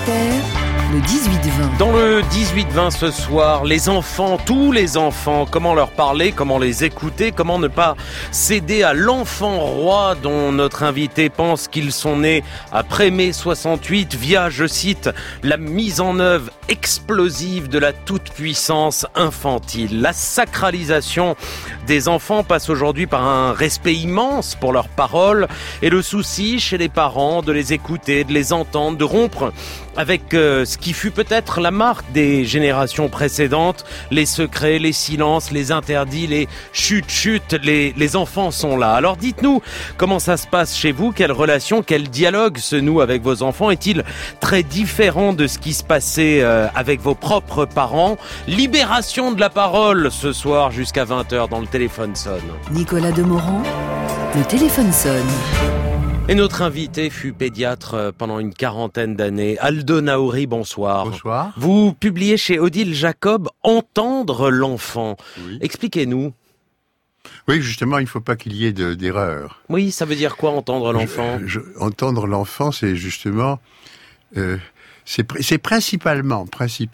Inter, le 18-20. Dans le 18-20 ce soir, les enfants, tous les enfants, comment leur parler, comment les écouter, comment ne pas céder à l'enfant roi dont notre invité pense qu'ils sont nés après mai 68 via, je cite, la mise en œuvre explosive de la toute-puissance infantile. La sacralisation des enfants passe aujourd'hui par un respect immense pour leurs paroles et le souci chez les parents de les écouter, de les entendre, de rompre avec ce qui fut peut-être la marque des générations précédentes, les secrets, les silences, les interdits, les chut-chut, les enfants sont là. Alors dites-nous, comment ça se passe chez vous? Quelle relation, quel dialogue se noue avec vos enfants? Est-il très différent de ce qui se passait avec vos propres parents? Libération de la parole ce soir jusqu'à 20h dans Le Téléphone sonne. Nicolas Demorand, le téléphone sonne. Et notre invité fut pédiatre pendant une quarantaine d'années. Aldo Naouri, bonsoir. Bonsoir. Vous publiez chez Odile Jacob « Entendre l'enfant ». Oui. Expliquez-nous. Oui, justement, il ne faut pas qu'il y ait d'erreur. Oui, ça veut dire quoi, entendre l'enfant? Entendre l'enfant, c'est justement... c'est principalement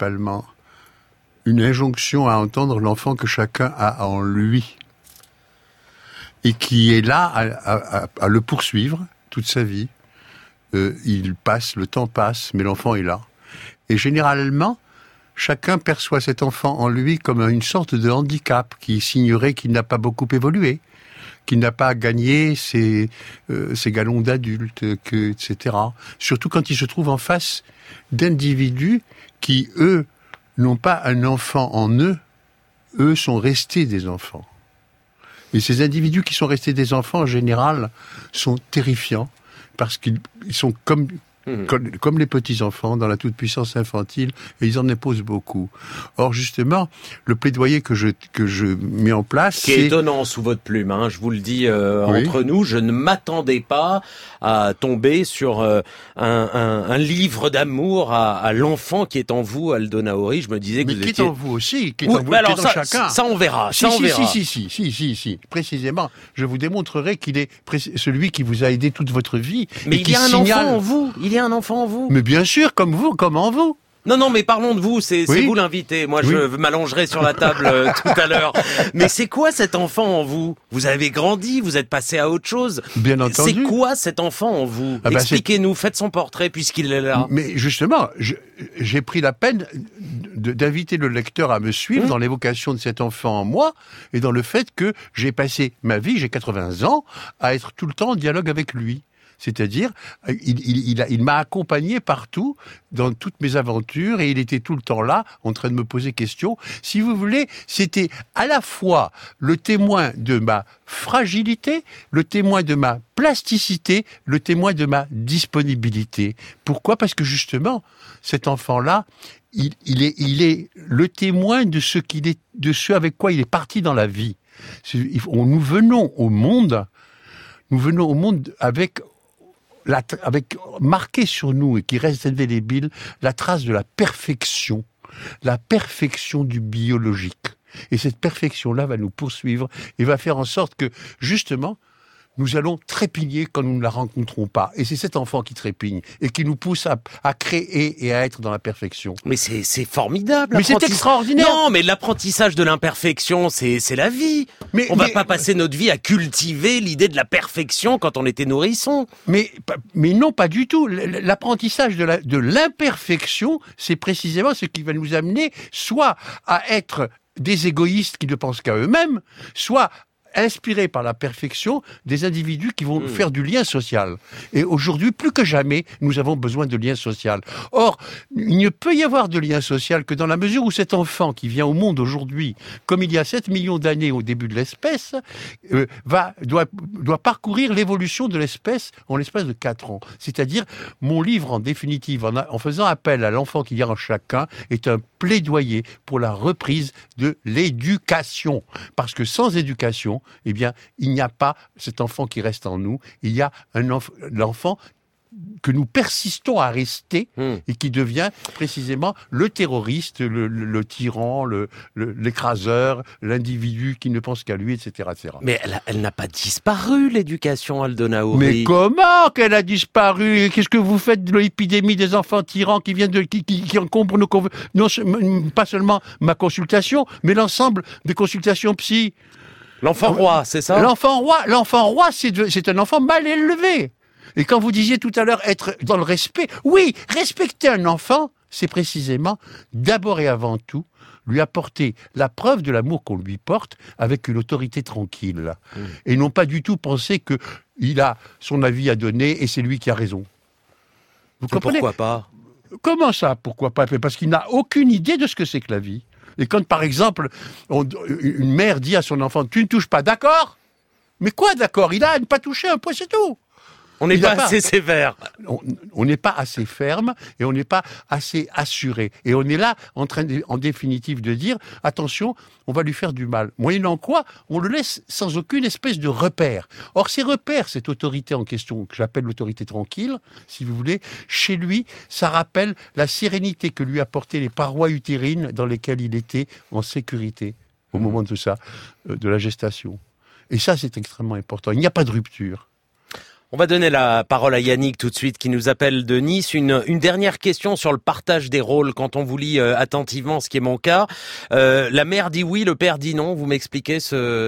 une injonction à entendre l'enfant que chacun a en lui. Et qui est là à le poursuivre toute sa vie. Le temps passe, mais l'enfant est là. Et généralement, chacun perçoit cet enfant en lui comme une sorte de handicap qui signerait qu'il n'a pas beaucoup évolué, qu'il n'a pas gagné ses galons d'adulte, etc. Surtout quand il se trouve en face d'individus qui, eux, n'ont pas un enfant en eux, eux sont restés des enfants. Et ces individus qui sont restés des enfants, en général, sont terrifiants, parce qu'ils sont comme les petits-enfants, dans la toute-puissance infantile, et ils en imposent beaucoup. Or, justement, le plaidoyer que je mets en place... Qui est étonnant sous votre plume, hein, je vous le dis entre nous, je ne m'attendais pas à tomber sur un livre d'amour à l'enfant qui est en vous, Aldo Naouri. Je me disais que mais vous qui étiez... est en vous aussi, qui est en vous, alors qui est dans chacun. Ça, on verra. Si. Précisément, je vous démontrerai qu'il est celui qui vous a aidé toute votre vie. Mais et il y a un enfant en vous. Il y a un enfant en vous. Mais bien sûr, comme vous, comme en vous. Non, mais parlons de vous, c'est vous l'invité. Moi, je m'allongerai sur la table tout à l'heure. Mais c'est quoi cet enfant en vous? Vous avez grandi, vous êtes passé à autre chose. Bien entendu. C'est quoi cet enfant en vous? Expliquez-nous, faites son portrait puisqu'il est là. Mais justement, j'ai pris la peine d'inviter le lecteur à me suivre dans l'évocation de cet enfant en moi et dans le fait que j'ai passé ma vie, j'ai 80 ans, à être tout le temps en dialogue avec lui. C'est-à-dire, il m'a accompagné partout, dans toutes mes aventures, et il était tout le temps là, en train de me poser questions. Si vous voulez, c'était à la fois le témoin de ma fragilité, le témoin de ma plasticité, le témoin de ma disponibilité. Pourquoi? Parce que justement, cet enfant-là, il est le témoin de ce avec quoi il est parti dans la vie. Nous venons au monde avec marqué sur nous et qui reste indélébile la trace de la perfection du biologique. Et cette perfection-là va nous poursuivre et va faire en sorte que, justement, nous allons trépigner quand nous ne la rencontrons pas. Et c'est cet enfant qui trépigne et qui nous pousse à créer et à être dans la perfection. Mais c'est formidable. Mais c'est extraordinaire. Non, mais l'apprentissage de l'imperfection, c'est la vie. On va pas passer notre vie à cultiver l'idée de la perfection quand on était nourrisson. Mais non, pas du tout. L'apprentissage de l'imperfection, c'est précisément ce qui va nous amener soit à être des égoïstes qui ne pensent qu'à eux-mêmes, soit inspirés par la perfection des individus qui vont faire du lien social. Et aujourd'hui, plus que jamais, nous avons besoin de lien social. Or, il ne peut y avoir de lien social que dans la mesure où cet enfant qui vient au monde aujourd'hui, comme il y a 7 millions d'années au début de l'espèce, doit parcourir l'évolution de l'espèce en l'espace de 4 ans. C'est-à-dire, mon livre, en définitive, en faisant appel à l'enfant qu'il y a en chacun, est un plaidoyer pour la reprise de l'éducation. Parce que sans éducation, eh bien, il n'y a pas cet enfant qui reste en nous, il y a l'enfant que nous persistons à rester et qui devient précisément le terroriste, le tyran, l'écraseur, l'individu qui ne pense qu'à lui, etc., etc. Mais elle n'a pas disparu, l'éducation, Aldona Houry. Mais comment qu'elle a disparu? Qu'est-ce que vous faites de l'épidémie des enfants tyrans qui encombrent pas seulement ma consultation, mais l'ensemble des consultations psy? L'enfant roi, c'est ça? L'enfant roi, c'est un enfant mal élevé. Et quand vous disiez tout à l'heure être dans le respect, oui, respecter un enfant, c'est précisément, d'abord et avant tout, lui apporter la preuve de l'amour qu'on lui porte avec une autorité tranquille. Et non pas du tout penser qu'il a son avis à donner et c'est lui qui a raison. Vous comprenez? Pourquoi pas? Comment ça, pourquoi pas? Parce qu'il n'a aucune idée de ce que c'est que la vie. Et quand, par exemple, une mère dit à son enfant « Tu ne touches pas, d'accord ?» Mais quoi, d'accord? Il a à ne pas toucher, un point, c'est tout. On n'est pas assez sévère. On n'est pas assez ferme et on n'est pas assez assuré. Et on est là en train, en définitive, de dire attention, on va lui faire du mal. Moyennant quoi, on le laisse sans aucune espèce de repère. Or, ces repères, cette autorité en question, que j'appelle l'autorité tranquille, si vous voulez, chez lui, ça rappelle la sérénité que lui apportaient les parois utérines dans lesquelles il était en sécurité au moment de ça, de la gestation. Et ça, c'est extrêmement important. Il n'y a pas de rupture. On va donner la parole à Yannick tout de suite qui nous appelle de Nice. Une dernière question sur le partage des rôles quand on vous lit attentivement, ce qui est mon cas. La mère dit oui, le père dit non. Vous m'expliquez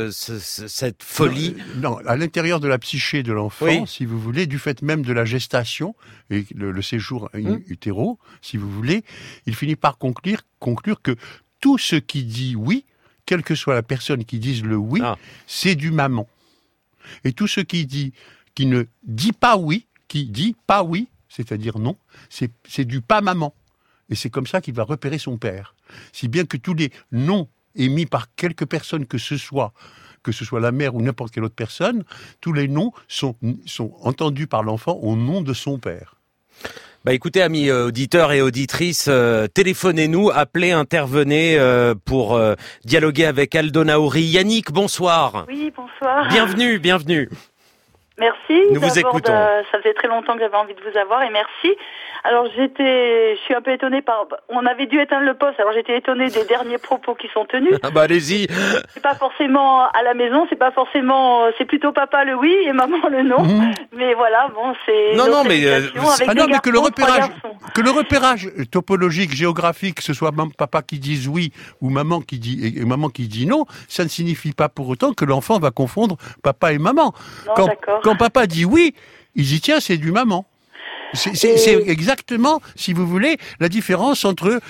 cette folie? Non, à l'intérieur de la psyché de l'enfant, oui, si vous voulez, du fait même de la gestation et le séjour utéro, si vous voulez, il finit par conclure que tout ce qui dit oui, quelle que soit la personne qui dise le oui, c'est du maman. Et tout ce qui ne dit pas oui, qui dit pas oui, c'est-à-dire non, c'est du pas maman. Et c'est comme ça qu'il va repérer son père. Si bien que tous les noms émis par quelque personne que ce soit la mère ou n'importe quelle autre personne, tous les noms sont entendus par l'enfant au nom de son père. Bah écoutez, amis auditeurs et auditrices, téléphonez-nous, appelez, intervenez pour dialoguer avec Aldona Houry. Yannick, bonsoir. Oui, bonsoir. Bienvenue. Merci. Nous vous écoutons. Ça faisait très longtemps que j'avais envie de vous avoir et merci. Alors je suis un peu étonnée on avait dû éteindre le poste, alors j'étais étonnée des derniers propos qui sont tenus. Ah bah allez-y. C'est pas forcément à la maison, c'est plutôt papa le oui et maman le non. Mais voilà, bon, c'est mais que le repérage topologique, géographique, que ce soit papa qui dise oui ou maman qui dit non, ça ne signifie pas pour autant que l'enfant va confondre papa et maman. Non, Quand papa dit oui, il dit tiens, c'est du maman. C'est exactement, si vous voulez, la différence entre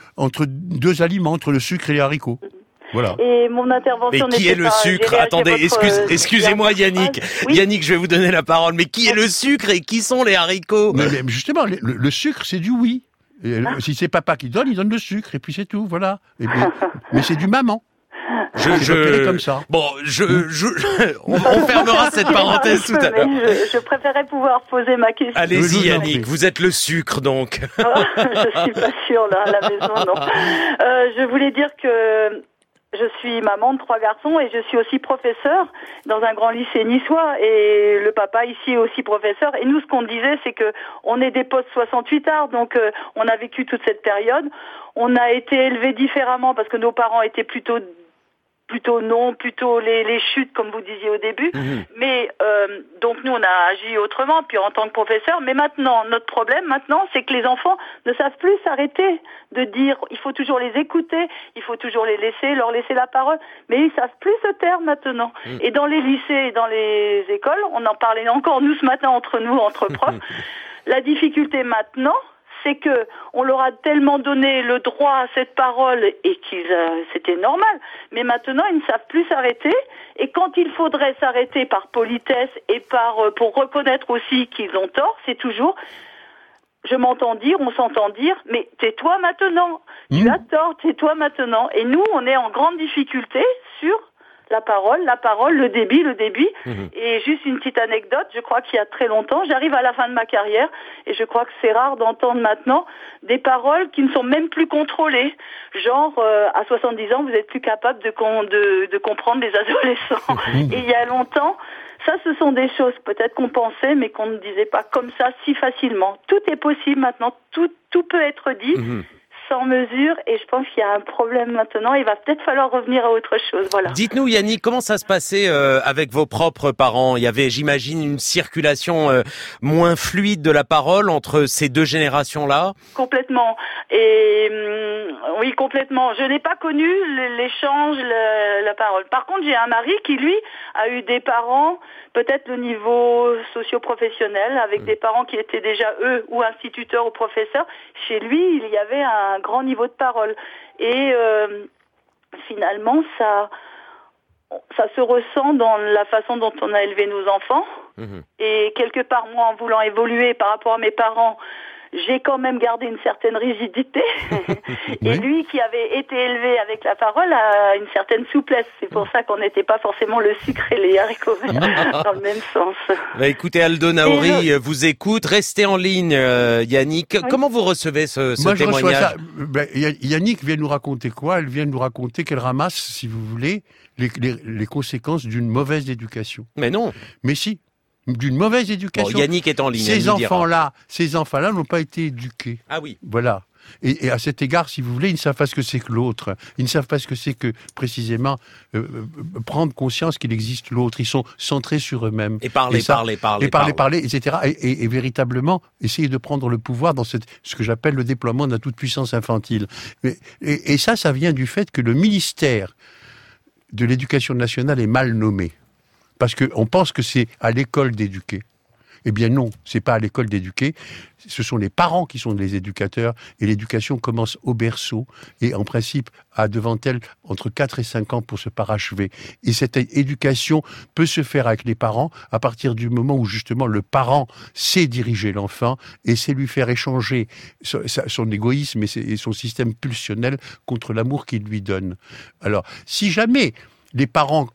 deux aliments, entre le sucre et les haricots. Voilà. Et mon intervention mais qui est le sucre? Attendez, excusez-moi Yannick. Oui. Yannick, je vais vous donner la parole. Mais qui est le sucre et qui sont les haricots? Mais justement, le sucre, c'est du oui. Et si c'est papa qui donne, il donne le sucre et puis c'est tout, voilà. Mais c'est du maman. Comme ça. Bon, on fermera cette parenthèse tout à l'heure. Je préférais pouvoir poser ma question. Allez-y Yannick, vous êtes le sucre donc. Je suis pas sûre là, à la maison, non. Je voulais dire que je suis maman de 3 garçons et je suis aussi professeure dans un grand lycée niçois et le papa ici est aussi professeur. Et nous, ce qu'on disait, c'est que on est des post-68ards, donc on a vécu toute cette période. On a été élevés différemment parce que nos parents étaient plutôt les chutes comme vous disiez au début. Mais donc nous on a agi autrement puis en tant que professeur. Mais maintenant notre problème c'est que les enfants ne savent plus s'arrêter de dire il faut toujours les écouter, il faut toujours leur laisser la parole. Mais ils savent plus se taire maintenant. Et dans les lycées et dans les écoles, on en parlait encore nous ce matin entre profs. La difficulté maintenant, c'est que on leur a tellement donné le droit à cette parole et c'était normal. Mais maintenant, ils ne savent plus s'arrêter. Et quand il faudrait s'arrêter par politesse et pour reconnaître aussi qu'ils ont tort, c'est toujours je m'entends dire, on s'entend dire, mais tais-toi maintenant. Tu as tort, tais-toi maintenant. Et nous, on est en grande difficulté sur la parole, le débit. Et juste une petite anecdote, je crois qu'il y a très longtemps, j'arrive à la fin de ma carrière et je crois que c'est rare d'entendre maintenant des paroles qui ne sont même plus contrôlées. Genre, à 70 ans, vous êtes plus capable de comprendre les adolescents. Et il y a longtemps, Ça, ce sont des choses peut-être qu'on pensait, mais qu'on ne disait pas comme ça si facilement. Tout est possible maintenant, tout peut être dit. Sans mesure, et je pense qu'il y a un problème maintenant. Il va peut-être falloir revenir à autre chose. Voilà. Dites-nous, Yannick, comment ça se passait avec vos propres parents ? Il y avait, j'imagine, une circulation moins fluide de la parole entre ces deux générations-là ? Complètement. Et oui, complètement. Je n'ai pas connu l'échange, la parole. Par contre, j'ai un mari qui, lui, a eu des parents, peut-être le niveau socio-professionnel, avec des parents qui étaient déjà, eux, ou instituteurs ou professeurs. Chez lui, il y avait un grand niveau de parole. Et finalement, ça se ressent dans la façon dont on a élevé nos enfants. Et quelque part, moi, en voulant évoluer par rapport à mes parents, j'ai quand même gardé une certaine rigidité. Et lui, qui avait été élevé avec la parole, a une certaine souplesse. C'est pour ça qu'on n'était pas forcément le sucre et les haricots verts dans le même sens. Bah, écoutez, Aldo Naouri vous écoute. Restez en ligne, Yannick. Oui. Comment vous recevez ce témoignage ? Yannick vient nous raconter quoi ? Elle vient nous raconter qu'elle ramasse, si vous voulez, les conséquences d'une mauvaise éducation. Mais non. Mais si. D'une mauvaise éducation. Bon, Yannick est en ligne. Ces enfants-là n'ont pas été éduqués. Ah oui. Voilà. Et à cet égard, si vous voulez, ils ne savent pas ce que c'est que l'autre. Ils ne savent pas ce que c'est que, précisément, prendre conscience qu'il existe l'autre. Ils sont centrés sur eux-mêmes. Et parler, etc. Et véritablement, essayer de prendre le pouvoir dans ce que j'appelle le déploiement de la toute-puissance infantile. Et ça vient du fait que le ministère de l'Éducation nationale est mal nommé. Parce qu'on pense que c'est à l'école d'éduquer. Eh bien non, c'est pas à l'école d'éduquer. Ce sont les parents qui sont les éducateurs. Et l'éducation commence au berceau. Et en principe, a devant elle entre 4 et 5 ans pour se parachever. Et cette éducation peut se faire avec les parents à partir du moment où justement le parent sait diriger l'enfant et sait lui faire échanger son égoïsme et son système pulsionnel contre l'amour qu'il lui donne. Alors, si jamais les parents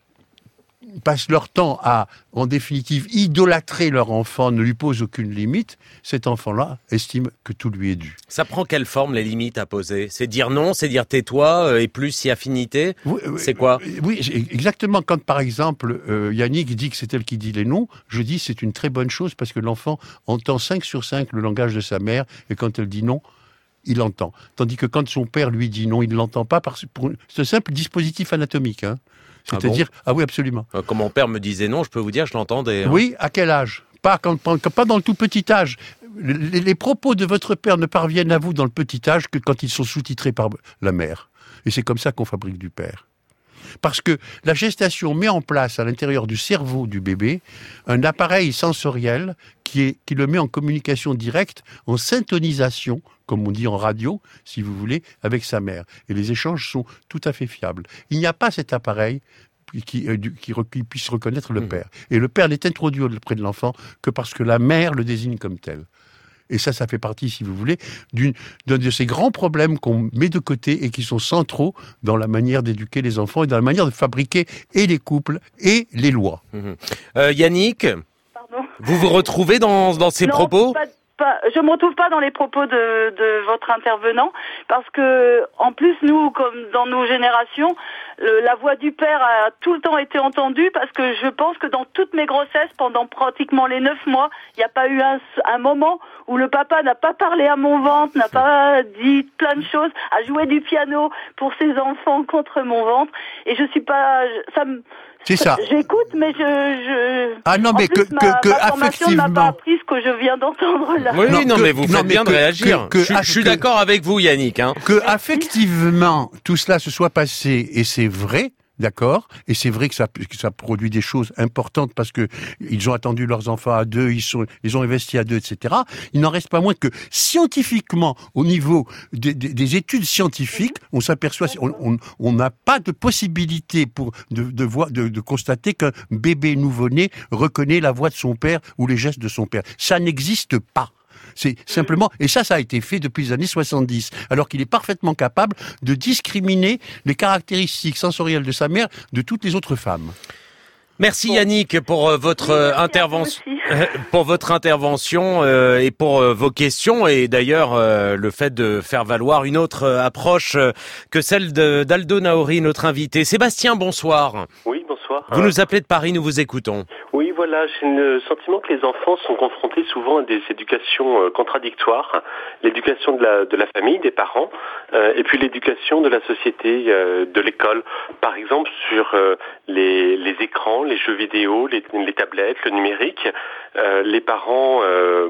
passent leur temps à, en définitive, idolâtrer leur enfant, ne lui pose aucune limite, cet enfant-là estime que tout lui est dû. Ça prend quelle forme, les limites à poser ? C'est dire non, c'est dire tais-toi, et plus si affinité ? C'est quoi ? Oui, exactement. Quand, par exemple, Yannick dit que c'est elle qui dit les noms, je dis c'est une très bonne chose parce que l'enfant entend 5 sur 5 le langage de sa mère, et quand elle dit non, il l'entend. Tandis que quand son père lui dit non, il ne l'entend pas, c'est un simple dispositif anatomique, hein. C'est-à-dire, ah oui, absolument. Quand mon père me disait non, je peux vous dire, je l'entendais. Hein. Oui, à quel âge ? Pas dans le tout petit âge. Les propos de votre père ne parviennent à vous dans le petit âge que quand ils sont sous-titrés par la mère. Et c'est comme ça qu'on fabrique du père. Parce que la gestation met en place à l'intérieur du cerveau du bébé un appareil sensoriel qui le met en communication directe, en syntonisation, comme on dit en radio, si vous voulez, avec sa mère. Et les échanges sont tout à fait fiables. Il n'y a pas cet appareil qui puisse reconnaître le père. Et le père n'est introduit auprès de l'enfant que parce que la mère le désigne comme tel. Et ça fait partie, si vous voulez, d'un de ces grands problèmes qu'on met de côté et qui sont centraux dans la manière d'éduquer les enfants et dans la manière de fabriquer et les couples et les lois. Yannick, pardon, vous vous retrouvez dans ces propos ? Je me retrouve pas dans les propos de votre intervenant parce que en plus nous, comme dans nos générations, la voix du père a tout le temps été entendue parce que je pense que dans toutes mes grossesses, pendant pratiquement les 9 mois, il n'y a pas eu un moment où le papa n'a pas parlé à mon ventre, n'a pas dit plein de choses, a joué du piano pour ses enfants contre mon ventre et je suis pas c'est ça. J'écoute, mais je... Ah non, mais ma formation ne m'a pas appris ce que je viens d'entendre là. Oui, mais vous faites bien de réagir. Je suis d'accord avec vous, Yannick. Hein. Que affectivement, tout cela se soit passé, et c'est vrai, d'accord, et c'est vrai que ça produit des choses importantes parce que ils ont attendu leurs enfants à 2, ils ont investi à 2, etc. Il n'en reste pas moins que scientifiquement, au niveau des études scientifiques, on s'aperçoit, on n'a pas de possibilité de constater qu'un bébé nouveau-né reconnaît la voix de son père ou les gestes de son père. Ça n'existe pas. C'est simplement, et ça a été fait depuis les années 70, alors qu'il est parfaitement capable de discriminer les caractéristiques sensorielles de sa mère de toutes les autres femmes. Merci Yannick pour votre intervention et pour vos questions et d'ailleurs le fait de faire valoir une autre approche que celle d'Aldo Naouri, notre invité. Sébastien, bonsoir. Oui, bonsoir. Vous nous appelez de Paris, nous vous écoutons. Oui, voilà, j'ai le sentiment que les enfants sont confrontés souvent à des éducations contradictoires. L'éducation de la famille, des parents, et puis l'éducation de la société, de l'école. Par exemple, sur les écrans, les jeux vidéo, les tablettes, le numérique, les parents,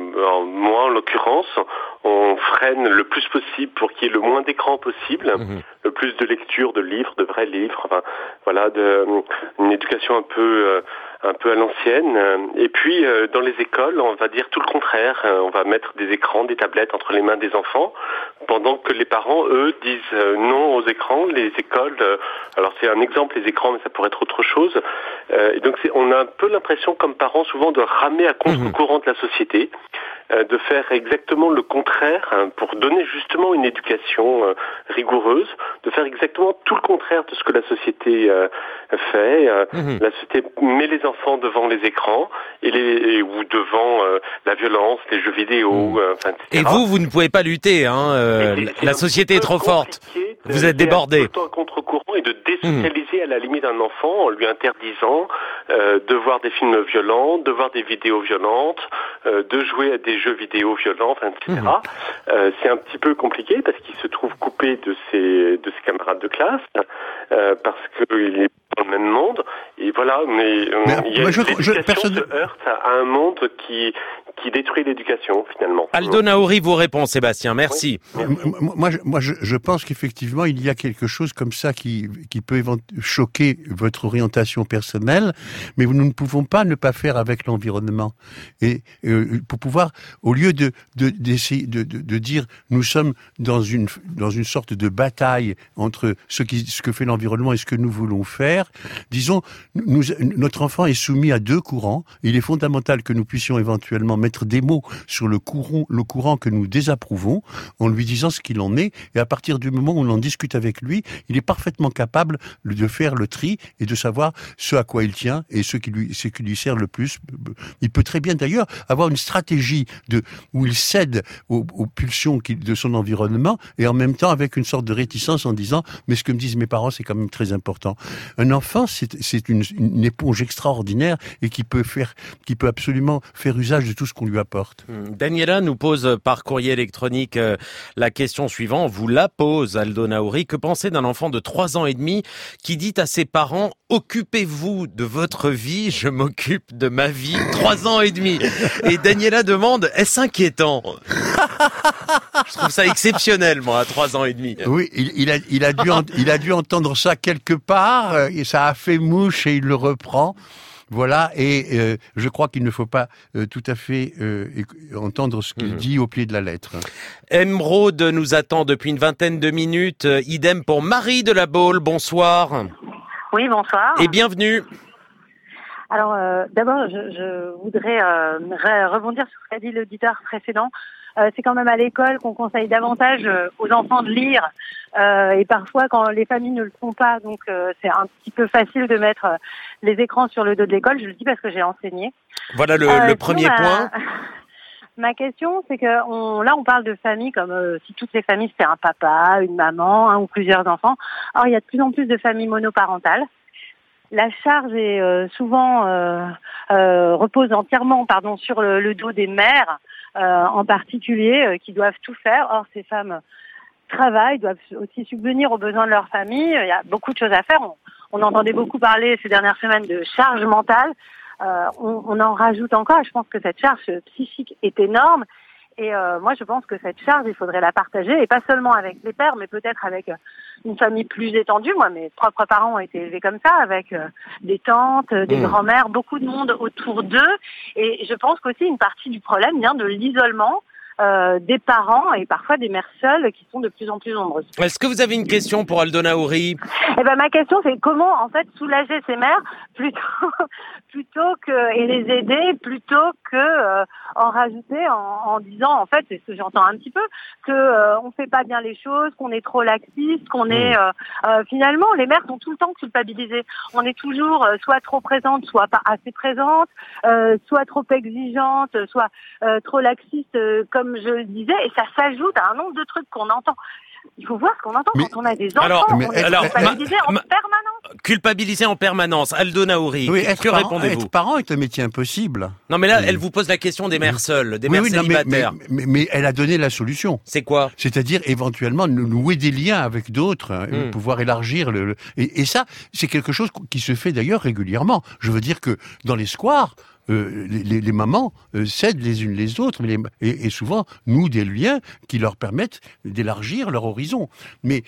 moi en l'occurrence, on freine le plus possible pour qu'il y ait le moins d'écran possible, le plus de lectures, de livres, de vrais livres, enfin, voilà, une éducation un peu à l'ancienne. Et puis, dans les écoles, on va dire tout le contraire. On va mettre des écrans, des tablettes entre les mains des enfants, pendant que les parents, eux, disent non aux écrans. Les écoles, alors c'est un exemple, les écrans, mais ça pourrait être autre chose. Et donc, on a un peu l'impression, comme parents, souvent de ramer à contre-courant de la société, de faire exactement le contraire, pour donner justement une éducation rigoureuse, de faire exactement tout le contraire de ce que la société fait. La société met les enfants devant les écrans ou devant la violence, les jeux vidéo, etc. Et vous ne pouvez pas lutter, hein. La société est trop forte. Vous êtes débordé. Tout le temps à contre-courant et de désocialiser à la limite un enfant en lui interdisant de voir des films violents, de voir des vidéos violentes, de jouer à des jeux vidéo violents, etc. C'est un petit peu compliqué parce qu'il se trouve coupé de ses camarades de classe, parce qu'il est dans le même monde. Et voilà, mais l'éducation se heurte à un monde qui détruit l'éducation, finalement. Aldo Naouri vous répond, Sébastien, merci. Oui. Moi, je pense qu'effectivement, il y a quelque chose comme ça qui peut choquer votre orientation personnelle, mais nous ne pouvons pas ne pas faire avec l'environnement. Et pour pouvoir, au lieu d'essayer de dire nous sommes dans une sorte de bataille entre ce que fait l'environnement et ce que nous voulons faire, disons, notre enfant est soumis à deux courants. Il est fondamental que nous puissions éventuellement mettre des mots sur le courant que nous désapprouvons, en lui disant ce qu'il en est, et à partir du moment où on en discute avec lui, il est parfaitement capable de faire le tri et de savoir ce à quoi il tient et ce qui lui sert le plus. Il peut très bien d'ailleurs avoir une stratégie où il cède aux pulsions de son environnement, et en même temps avec une sorte de réticence en disant mais ce que me disent mes parents c'est quand même très important. Un enfant c'est une éponge extraordinaire et qui peut absolument faire usage de tout ce qu'on lui apporte. Daniela nous pose par courrier électronique la question suivante, vous la pose Aldo Naouri. Que penser d'un enfant de 3 ans et demi qui dit à ses parents « Occupez-vous de votre vie, je m'occupe de ma vie ». 3 ans et demi. Et Daniela demande « Est-ce inquiétant ?» Je trouve ça exceptionnel, moi, à 3 ans et demi. Oui, il a dû entendre ça quelque part, et ça a fait mouche et il le reprend. Voilà, et je crois qu'il ne faut pas tout à fait entendre ce qu'il dit au pied de la lettre. Emeraude nous attend depuis une vingtaine de minutes. Idem pour Marie de la Baule. Bonsoir. Oui, bonsoir. Et bienvenue. Alors, d'abord, je voudrais rebondir sur ce qu'a dit l'auditeur précédent. C'est quand même à l'école qu'on conseille davantage aux enfants de lire, et parfois quand les familles ne le font pas, donc c'est un petit peu facile de mettre les écrans sur le dos de l'école. Je le dis parce que j'ai enseigné. Voilà le premier point. Ma question, c'est que là on parle de famille comme si toutes les familles c'était un papa, une maman, un ou plusieurs enfants. Or il y a de plus en plus de familles monoparentales. La charge est souvent repose entièrement sur le dos des mères, en particulier, qui doivent tout faire. Or, ces femmes travaillent, doivent aussi subvenir aux besoins de leur famille. Il y a beaucoup de choses à faire. On entendait beaucoup parler ces dernières semaines de charge mentale. On en rajoute encore. Je pense que cette charge psychique est énorme. Et moi, je pense que cette charge, il faudrait la partager, et pas seulement avec les pères, mais peut-être avec une famille plus étendue. Moi, mes propres parents ont été élevés comme ça, avec des tantes, des grands-mères, beaucoup de monde autour d'eux. Et je pense qu'aussi une partie du problème vient de l'isolement des parents et parfois des mères seules qui sont de plus en plus nombreuses. Est-ce que vous avez une question pour Aldo Naouri ? Eh ben, ma question, c'est comment, en fait, soulager ces mères plutôt que, et les aider plutôt que, en rajouter en disant, en fait, c'est ce que j'entends un petit peu, que, on fait pas bien les choses, qu'on est trop laxiste, qu'on est, finalement, les mères sont tout le temps culpabilisées. On est toujours soit trop présente, soit pas assez présente, soit trop exigeante, soit trop laxiste, comme je le disais, et ça s'ajoute à un nombre de trucs qu'on entend Il faut voir ce qu'on entend quand on a des enfants. Alors, on est culpabilisé en permanence. Culpabilisé en permanence. Aldo Naouri, Oui, que répondez-vous? Être parent est un métier impossible. Non, mais là, elle vous pose la question des mères seules, des mères célibataires. Mais elle a donné la solution. C'est quoi? C'est-à-dire, éventuellement, nouer des liens avec d'autres, pouvoir élargir et ça, c'est quelque chose qui se fait d'ailleurs régulièrement. Je veux dire que dans les squares, les mamans cèdent les unes les autres, et souvent nouent des liens qui leur permettent d'élargir leur horizon. Mais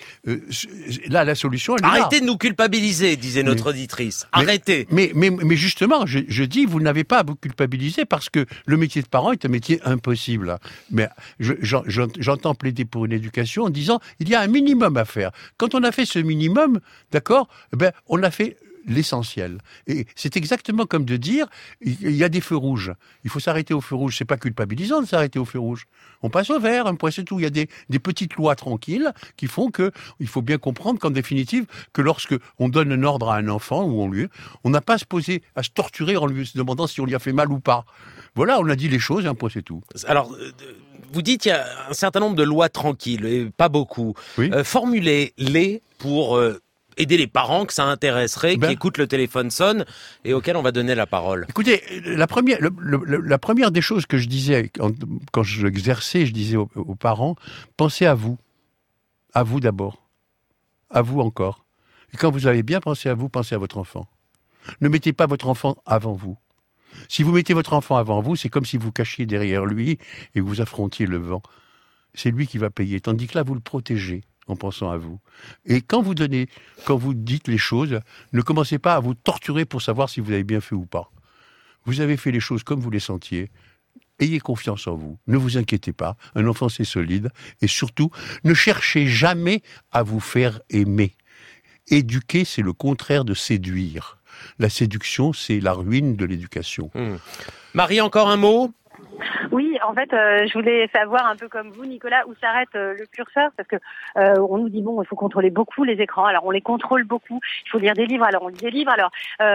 là, la solution, elle est là. Arrêtez de nous culpabiliser, disait notre auditrice. Arrêtez. Mais justement, je dis, vous n'avez pas à vous culpabiliser parce que le métier de parent est un métier impossible. Mais j'entends plaider pour une éducation en disant, il y a un minimum à faire. Quand on a fait ce minimum, d'accord, on a fait l'essentiel. Et c'est exactement comme de dire, il y a des feux rouges. Il faut s'arrêter au feu rouge. C'est pas culpabilisant de s'arrêter au feu rouge. On passe au vert, un point c'est tout. Il y a des petites lois tranquilles qui font que, il faut bien comprendre qu'en définitive, que lorsque on donne un ordre à un enfant ou on n'a pas à se poser, à se torturer en lui se demandant si on lui a fait mal ou pas. Voilà, on a dit les choses, un point c'est tout. Alors, vous dites qu'il y a un certain nombre de lois tranquilles, et pas beaucoup. Oui. Formulez-les pour aider les parents que ça intéresserait, qui écoutent le téléphone sonne et auxquels on va donner la parole. Écoutez, la première des choses que je disais quand j'exerçais, je disais aux parents, pensez à vous d'abord, à vous encore. Et quand vous avez bien pensé à vous, pensez à votre enfant. Ne mettez pas votre enfant avant vous. Si vous mettez votre enfant avant vous, c'est comme si vous cachiez derrière lui et vous affrontiez le vent. C'est lui qui va payer, tandis que là, vous le protégez en pensant à vous. Et quand vous dites les choses, ne commencez pas à vous torturer pour savoir si vous avez bien fait ou pas. Vous avez fait les choses comme vous les sentiez. Ayez confiance en vous. Ne vous inquiétez pas. Un enfant, c'est solide. Et surtout, ne cherchez jamais à vous faire aimer. Éduquer, c'est le contraire de séduire. La séduction, c'est la ruine de l'éducation. Marie, encore un mot ? Oui, en fait, je voulais savoir un peu comme vous, Nicolas, où s'arrête le curseur, parce que on nous dit il faut contrôler beaucoup les écrans. Alors on les contrôle beaucoup. Il faut lire des livres. Alors on lit des livres. Alors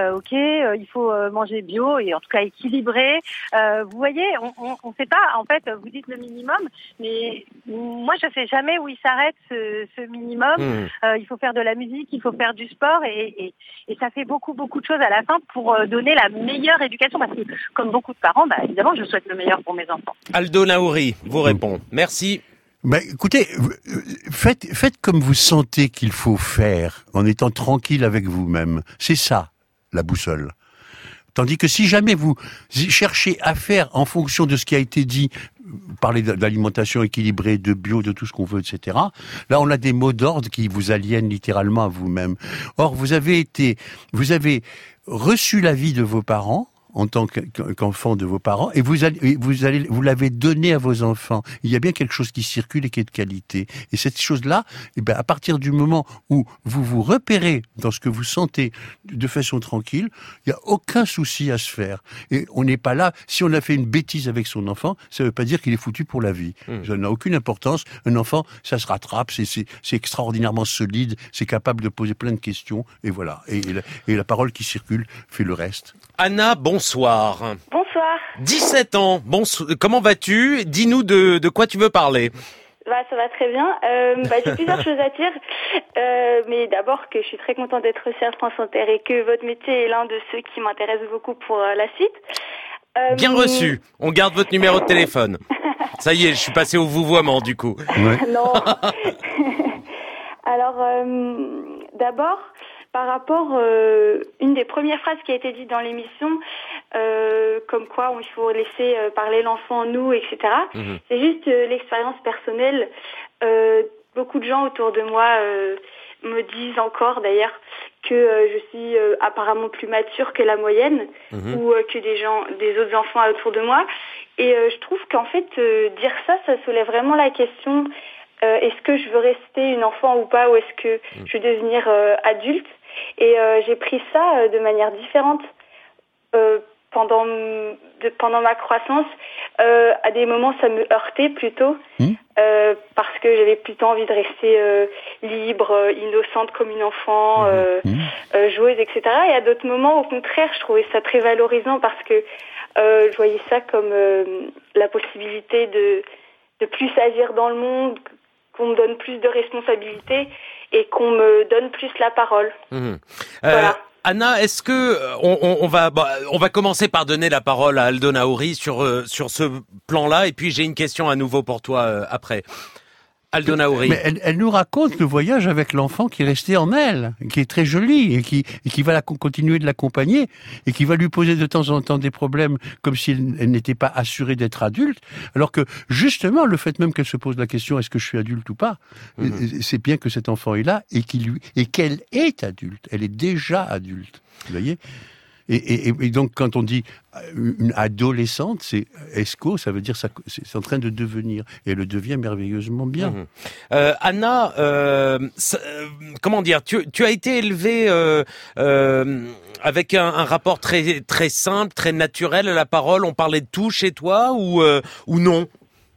il faut manger bio et en tout cas équilibré. Vous voyez, on sait pas. En fait, vous dites le minimum, mais moi je sais jamais où il s'arrête ce minimum. Il faut faire de la musique, il faut faire du sport et ça fait beaucoup de choses à la fin pour donner la meilleure éducation. Parce que comme beaucoup de parents, évidemment, je souhaite le meilleur pour mes enfants. Aldo Naouri vous répond. Merci. Écoutez, faites comme vous sentez qu'il faut faire, en étant tranquille avec vous-même. C'est ça, la boussole. Tandis que si jamais vous cherchez à faire en fonction de ce qui a été dit, parler d'alimentation équilibrée, de bio, de tout ce qu'on veut, etc., là on a des mots d'ordre qui vous aliènent littéralement à vous-même. Or, vous avez reçu l'avis de vos parents, en tant qu'enfant de vos parents, et vous l'avez donné à vos enfants. Il y a bien quelque chose qui circule et qui est de qualité. Et cette chose-là, à partir du moment où vous vous repérez dans ce que vous sentez de façon tranquille, il n'y a aucun souci à se faire. Et on n'est pas là, si on a fait une bêtise avec son enfant, ça ne veut pas dire qu'il est foutu pour la vie. Ça n'a aucune importance. Un enfant, ça se rattrape, c'est extraordinairement solide, c'est capable de poser plein de questions, et voilà. Et la parole qui circule fait le reste. Anna, bonsoir. Bonsoir. 17 ans. Comment vas-tu ? Dis-nous de quoi tu veux parler. Ça va très bien. J'ai plusieurs choses à dire. Mais d'abord que je suis très contente d'être reçue à France Inter et que votre métier est l'un de ceux qui m'intéressent beaucoup pour la suite. Bien reçu. On garde votre numéro de téléphone. Ça y est, je suis passé au vouvoiement du coup. Ouais. Non. Alors, d'abord, par rapport, une des premières phrases qui a été dite dans l'émission, comme quoi il faut laisser parler l'enfant, nous, etc. C'est juste l'expérience personnelle. Beaucoup de gens autour de moi me disent encore, d'ailleurs, que je suis apparemment plus mature que la moyenne ou que des autres enfants autour de moi. Et je trouve qu'en fait, dire ça soulève vraiment la question est-ce que je veux rester une enfant ou pas, ou est-ce que je veux devenir adulte? Et j'ai pris ça de manière différente pendant ma croissance. À des moments, ça me heurtait plutôt parce que j'avais plutôt envie de rester libre, innocente comme une enfant, joueuse, etc. Et à d'autres moments, au contraire, je trouvais ça très valorisant parce que je voyais ça comme la possibilité de plus agir dans le monde, qu'on me donne plus de responsabilités et qu'on me donne plus la parole. Voilà. Anna, est-ce que on va commencer par donner la parole à Aldo Naouri sur ce plan-là, et puis j'ai une question à nouveau pour toi après. Aldo Naouri. Mais elle nous raconte le voyage avec l'enfant qui est resté en elle, qui est très joli et qui va continuer de l'accompagner et qui va lui poser de temps en temps des problèmes comme si elle n'était pas assurée d'être adulte, alors que justement le fait même qu'elle se pose la question est-ce que je suis adulte ou pas, c'est bien que cet enfant est là et qu'elle est adulte, elle est déjà adulte, vous voyez. Et donc, quand on dit une adolescente, c'est esco, ça veut dire ça, c'est en train de devenir, et elle le devient merveilleusement bien. Anna, comment dire, tu as été élevée avec un rapport très très simple, très naturel à la parole. On parlait de tout chez toi ou non?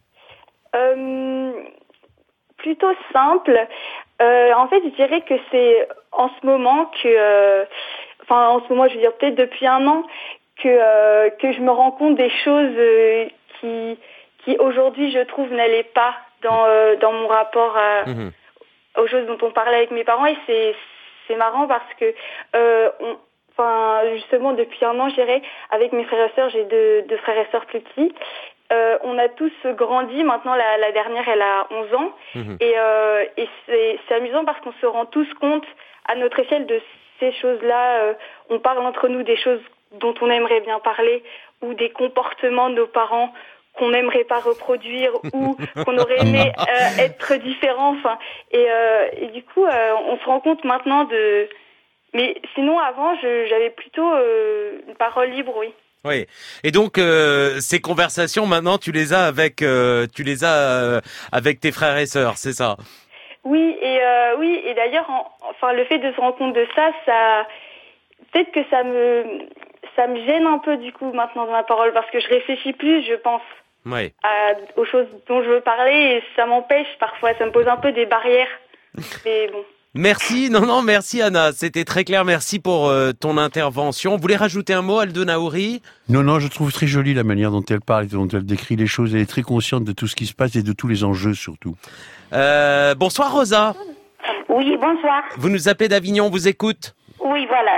Plutôt simple. En fait, je dirais que c'est en ce moment que en ce moment, je veux dire peut-être depuis un an, que je me rends compte des choses qui aujourd'hui, je trouve, n'allaient pas dans mon rapport aux choses dont on parlait avec mes parents. Et c'est marrant parce que, justement, depuis un an, je dirais, avec mes frères et sœurs, j'ai deux frères et sœurs plus petits. On a tous grandi. Maintenant, la dernière, elle a 11 ans. Et c'est amusant parce qu'on se rend tous compte à notre échelle de ces choses-là. On parle entre nous des choses dont on aimerait bien parler ou des comportements de nos parents qu'on n'aimerait pas reproduire ou qu'on aurait aimé être différents. Et du coup, on se rend compte maintenant de... Mais sinon, avant, j'avais plutôt une parole libre, oui. Oui. Et donc ces conversations maintenant tu les as avec tes frères et sœurs, c'est ça? Oui, et d'ailleurs le fait de se rendre compte de ça peut-être que ça me gêne un peu du coup maintenant dans ma parole parce que je réfléchis plus, je pense aux choses dont je veux parler et ça m'empêche parfois, ça me pose un peu des barrières. Mais bon. Merci, merci Anna, c'était très clair, merci pour ton intervention. Vous voulez rajouter un mot, Aldo Naouri? Non, je trouve très jolie la manière dont elle parle et dont elle décrit les choses. Elle est très consciente de tout ce qui se passe et de tous les enjeux surtout. Bonsoir Rosa. Oui, bonsoir. Vous nous appelez d'Avignon, on vous écoute. Oui, voilà,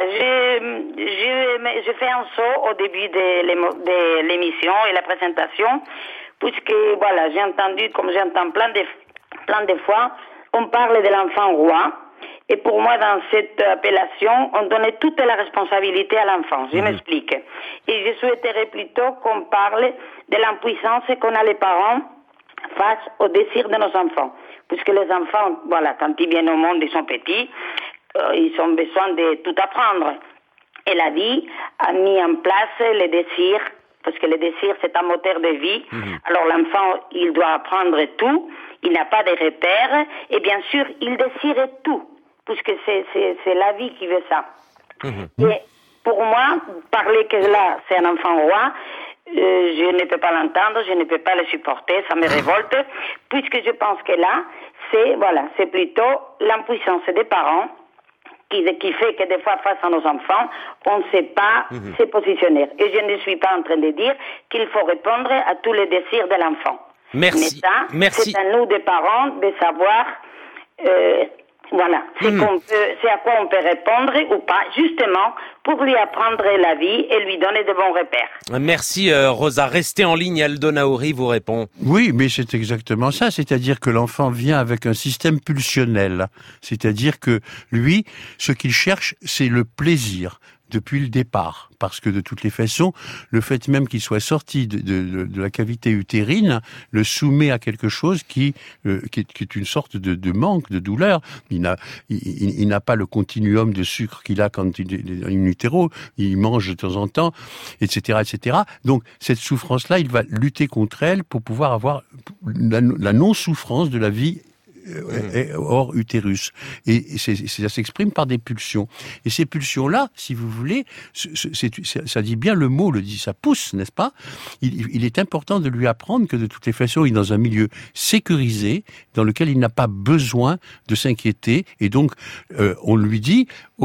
je fais un saut au début de l'émission et la présentation, puisque voilà, j'ai entendu, comme j'entends plein de fois, on parle de l'enfant roi. Et pour moi, dans cette appellation, on donnait toute la responsabilité à l'enfant. Je m'explique. Et je souhaiterais plutôt qu'on parle de l'impuissance qu'on a les parents face au désir de nos enfants. Puisque les enfants, voilà, quand ils viennent au monde, ils sont petits, ils ont besoin de tout apprendre. Et la vie a mis en place les désirs, parce que le désir, c'est un moteur de vie. Alors l'enfant, il doit apprendre tout, il n'a pas de repères, et bien sûr, il désire tout, puisque c'est la vie qui veut ça. Et pour moi, parler que là, c'est un enfant roi, je ne peux pas l'entendre, je ne peux pas le supporter, ça me révolte, puisque je pense que là, c'est plutôt l'impuissance des parents qui fait que des fois, face à nos enfants, on ne sait pas se positionner. Et je ne suis pas en train de dire qu'il faut répondre à tous les désirs de l'enfant. Merci. Mais ça, c'est à nous, des parents, de savoir... c'est à quoi on peut répondre ou pas, justement, pour lui apprendre la vie et lui donner de bons repères. Merci Rosa. Restez en ligne, Aldo Naouri vous répond. Oui, mais c'est exactement ça. C'est-à-dire que l'enfant vient avec un système pulsionnel. C'est-à-dire que lui, ce qu'il cherche, c'est le plaisir depuis le départ. Parce que de toutes les façons, le fait même qu'il soit sorti de la cavité utérine le soumet à quelque chose qui est une sorte de manque, de douleur. Il n'a pas le continuum de sucre qu'il a quand il est in utero. Il mange de temps en temps, etc., etc. Donc, cette souffrance-là, il va lutter contre elle pour pouvoir avoir la non-souffrance de la vie hors utérus. Et ça s'exprime par des pulsions. Et ces pulsions-là, si vous voulez, ça dit bien le mot, ça pousse, n'est-ce pas? Il est important de lui apprendre que de toutes les façons, il est dans un milieu sécurisé, dans lequel il n'a pas besoin de s'inquiéter. Et donc, on lui dit, OK,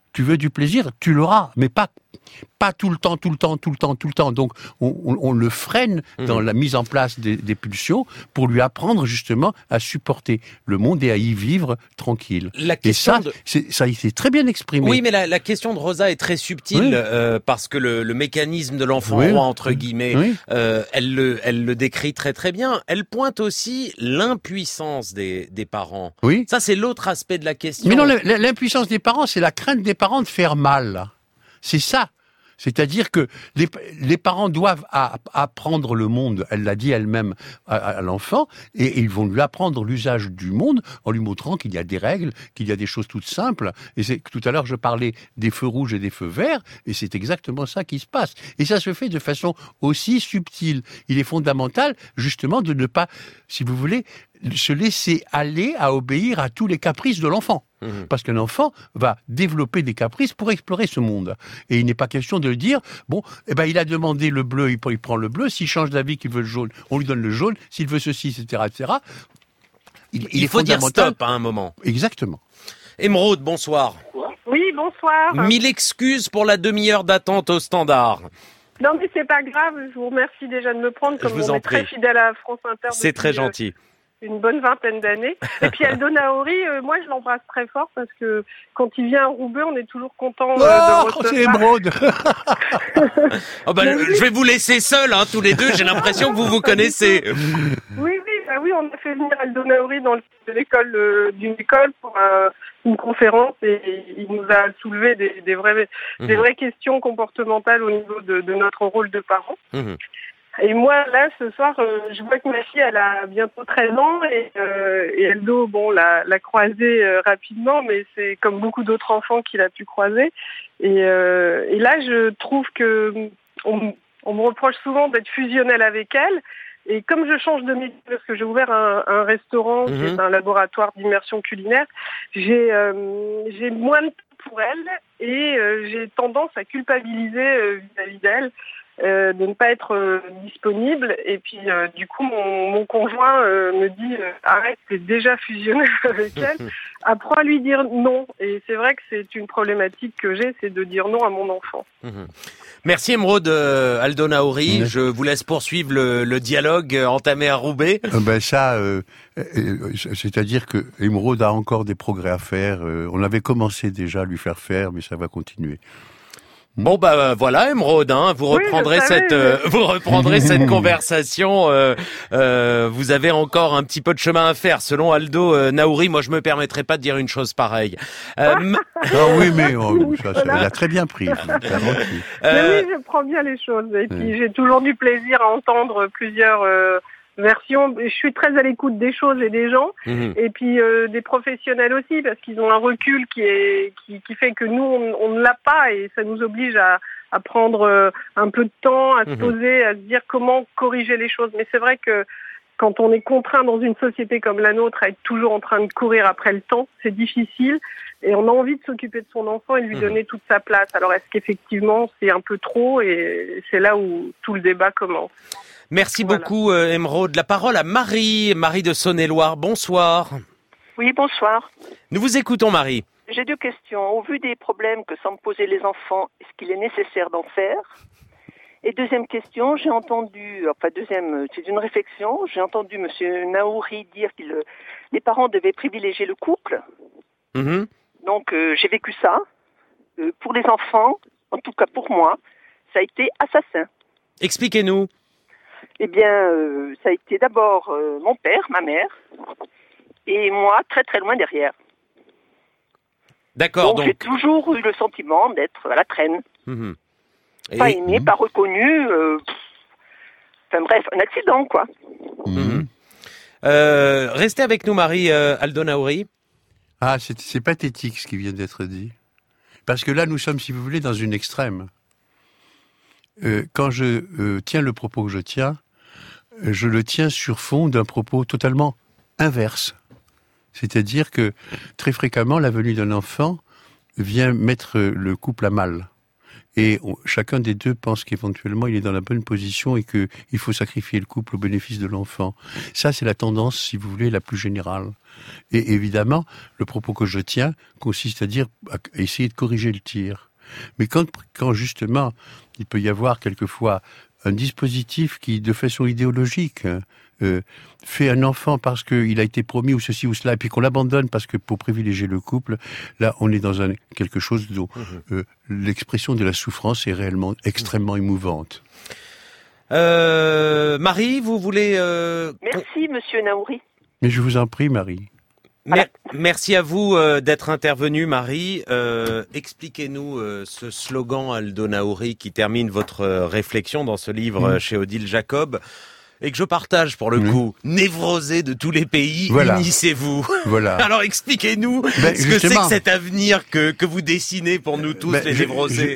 tu veux du plaisir, tu l'auras, mais pas tout le temps. Donc, on le freine dans la mise en place des pulsions pour lui apprendre justement à supporter le monde et à y vivre tranquille. Et ça, ça a été très bien exprimé. Oui, mais la question de Rosa est très subtile, parce que le mécanisme de l'enfant roi, entre guillemets, elle le décrit très très bien. Elle pointe aussi l'impuissance des parents. Oui. Ça, c'est l'autre aspect de la question. Mais non, l'impuissance des parents, c'est la crainte des parents de faire mal. C'est ça. C'est-à-dire que les parents doivent apprendre le monde, elle l'a dit elle-même à l'enfant, et ils vont lui apprendre l'usage du monde en lui montrant qu'il y a des règles, qu'il y a des choses toutes simples. Et tout à l'heure, je parlais des feux rouges et des feux verts, et c'est exactement ça qui se passe. Et ça se fait de façon aussi subtile. Il est fondamental, justement, de ne pas, si vous voulez, se laisser aller à obéir à tous les caprices de l'enfant. Parce qu'un enfant va développer des caprices pour explorer ce monde. Et il n'est pas question de dire, bon, il a demandé le bleu, il prend le bleu, s'il change d'avis qu'il veut le jaune, on lui donne le jaune, s'il veut ceci, etc., etc. Il faut dire stop à un moment. Exactement. Émeraude, bonsoir. Oui, bonsoir. 1000 excuses pour la demi-heure d'attente au standard. Non, mais c'est pas grave, je vous remercie déjà de me prendre, comme on est très fidèle à France Inter. C'est très gentil. Une bonne vingtaine d'années. Et puis Aldo Naori, moi je l'embrasse très fort parce que quand il vient à Roubaix, on est toujours content de recevoir. C'est Émeraude. Je vais vous laisser seul, tous les deux. J'ai l'impression que vous vous connaissez. Oui, on a fait venir Aldo Naori dans le de l'école d'une école pour une conférence et il nous a soulevé des vraies questions comportementales au niveau de notre rôle de parents. Et moi, là, ce soir, je vois que ma fille, elle a bientôt 13 ans et Aldo, l'a croisée rapidement, mais c'est comme beaucoup d'autres enfants qu'il a pu croiser. Et là, je trouve que on me reproche souvent d'être fusionnelle avec elle. Et comme je change de métier, parce que j'ai ouvert un restaurant qui est un laboratoire d'immersion culinaire, j'ai moins de temps pour elle et j'ai tendance à culpabiliser vis-à-vis d'elle. De ne pas être disponible et puis du coup mon conjoint me dit arrête, t'es déjà fusionné avec elle, apprends à lui dire non. Et c'est vrai que c'est une problématique que j'ai, c'est de dire non à mon enfant. Merci Émeraude. Aldo Naori, je vous laisse poursuivre le dialogue entamé à Roubaix. C'est-à-dire que Émeraude a encore des progrès à faire. On avait commencé déjà à lui faire faire, mais ça va continuer. Bon voilà Émeraude, vous reprendrez cette conversation. Vous avez encore un petit peu de chemin à faire, selon Aldo Naori. Moi, je me permettrai pas de dire une chose pareille. Oui, mais elle a très bien pris. Mais oui, je prends bien les choses. Et puis j'ai toujours du plaisir à entendre plusieurs versions. Je suis très à l'écoute des choses et des gens, et puis des professionnels aussi, parce qu'ils ont un recul qui fait que nous on ne l'a pas, et ça nous oblige à prendre un peu de temps, à se poser, à se dire comment corriger les choses. Mais c'est vrai que quand on est contraint dans une société comme la nôtre à être toujours en train de courir après le temps, c'est difficile, et on a envie de s'occuper de son enfant et de lui donner toute sa place. Alors est-ce qu'effectivement c'est un peu trop, et c'est là où tout le débat commence. Merci beaucoup Émeraude. La parole à Marie de Saône-et-Loire. Bonsoir. Oui, bonsoir. Nous vous écoutons Marie. J'ai deux questions. Au vu des problèmes que semblent poser les enfants, est-ce qu'il est nécessaire d'en faire ? Et deuxième question, c'est une réflexion. J'ai entendu monsieur Naori dire que les parents devaient privilégier le couple. Donc j'ai vécu ça. Pour les enfants, en tout cas pour moi, ça a été assassin. Expliquez-nous. Eh bien, ça a été d'abord mon père, ma mère, et moi très très loin derrière. D'accord. Donc j'ai toujours eu le sentiment d'être à la traîne. Pas aimé, pas reconnu. Bref, un accident, quoi. Restez avec nous, Marie. Aldo Naori. C'est pathétique ce qui vient d'être dit. Parce que là, nous sommes, si vous voulez, dans une extrême. Quand je tiens le propos que je tiens, je le tiens sur fond d'un propos totalement inverse. C'est-à-dire que très fréquemment, la venue d'un enfant vient mettre le couple à mal. et chacun des deux pense qu'éventuellement il est dans la bonne position et qu'il faut sacrifier le couple au bénéfice de l'enfant. Ça, c'est la tendance, si vous voulez, la plus générale. Et évidemment, le propos que je tiens consiste à essayer de corriger le tir. Mais quand justement, il peut y avoir quelquefois un dispositif qui, de façon idéologique, fait un enfant parce qu'il a été promis ou ceci ou cela, et puis qu'on l'abandonne parce que pour privilégier le couple, là on est dans quelque chose dont l'expression de la souffrance est réellement extrêmement émouvante. Marie, vous voulez... Merci, monsieur Naouri. Mais je vous en prie, Marie. Merci à vous d'être intervenue, Marie. Expliquez-nous ce slogan Aldo Naouri qui termine votre réflexion dans ce livre chez Odile Jacob et que je partage pour le coup. Névrosés de tous les pays, unissez-vous. Voilà. Alors expliquez-nous ce que c'est que cet avenir que vous dessinez pour nous tous, les névrosés.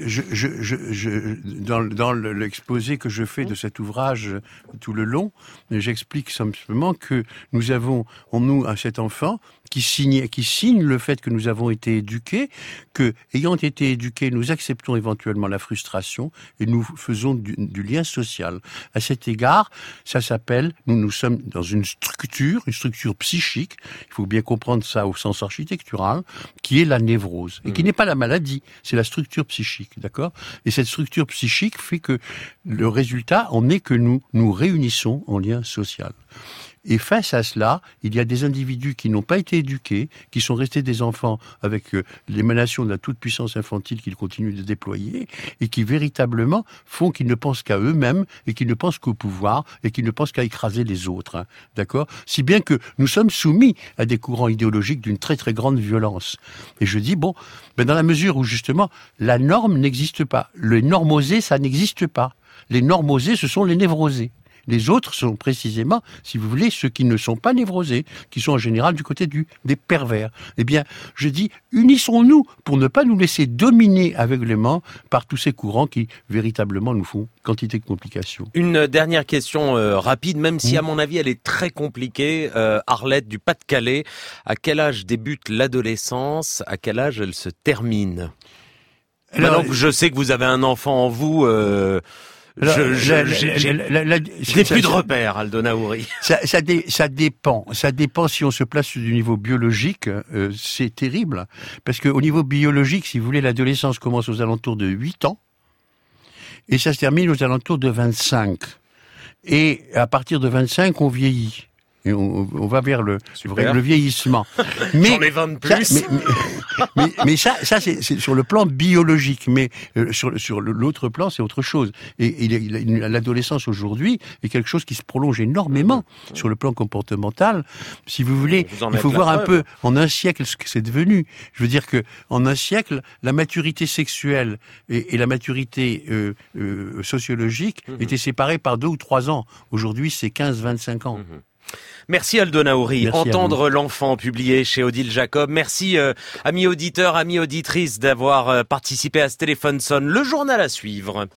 Dans l'exposé que je fais de cet ouvrage tout le long, j'explique simplement que nous avons en nous cet enfant qui signe le fait que nous avons été éduqués, que, ayant été éduqués, nous acceptons éventuellement la frustration et nous faisons du lien social. À cet égard, ça s'appelle, nous sommes dans une structure psychique, il faut bien comprendre ça au sens architectural, qui est la névrose, et qui n'est pas la maladie, c'est la structure psychique, d'accord ? Et cette structure psychique fait que le résultat en est que nous nous réunissons en lien social. Et face à cela, il y a des individus qui n'ont pas été éduqués, qui sont restés des enfants avec l'émanation de la toute-puissance infantile qu'ils continuent de déployer, et qui véritablement font qu'ils ne pensent qu'à eux-mêmes, et qu'ils ne pensent qu'au pouvoir, et qu'ils ne pensent qu'à écraser les autres. Hein, d'accord ? Si bien que nous sommes soumis à des courants idéologiques d'une très très grande violence. Et je dis, dans la mesure où justement la norme n'existe pas, les normosés, ça n'existe pas. Les normosés, ce sont les névrosés. Les autres sont précisément, si vous voulez, ceux qui ne sont pas névrosés, qui sont en général du côté des pervers. Eh bien, je dis, unissons-nous pour ne pas nous laisser dominer aveuglément par tous ces courants qui, véritablement, nous font quantité de complications. Une dernière question rapide, même si à mon avis elle est très compliquée. Arlette du Pas-de-Calais, à quel âge débute l'adolescence ? À quel âge elle se termine ? Maintenant que je sais que vous avez un enfant en vous... j'ai plus de repères, Aldo Naouri. Ça dépend. Ça dépend si on se place du niveau biologique, c'est terrible. Parce qu'au niveau biologique, si vous voulez, l'adolescence commence aux alentours de 8 ans. Et ça se termine aux alentours de 25. Et à partir de 25, on vieillit. Et on va vers le vieillissement. Mais j'en ai 20 de plus. Mais ça c'est sur le plan biologique. Mais sur l'autre plan, c'est autre chose. Et l'adolescence aujourd'hui est quelque chose qui se prolonge énormément sur le plan comportemental. Si vous voulez, il faut voir un peu en un siècle ce que c'est devenu. Je veux dire que en un siècle, la maturité sexuelle et la maturité sociologique étaient séparées par 2 ou 3 ans. Aujourd'hui, c'est 15-25 ans. Merci Aldo Naouri. Entendre l'enfant, publié chez Odile Jacob. Merci amis auditeurs, amis auditrices d'avoir participé à ce téléphone sonne. Le journal à suivre.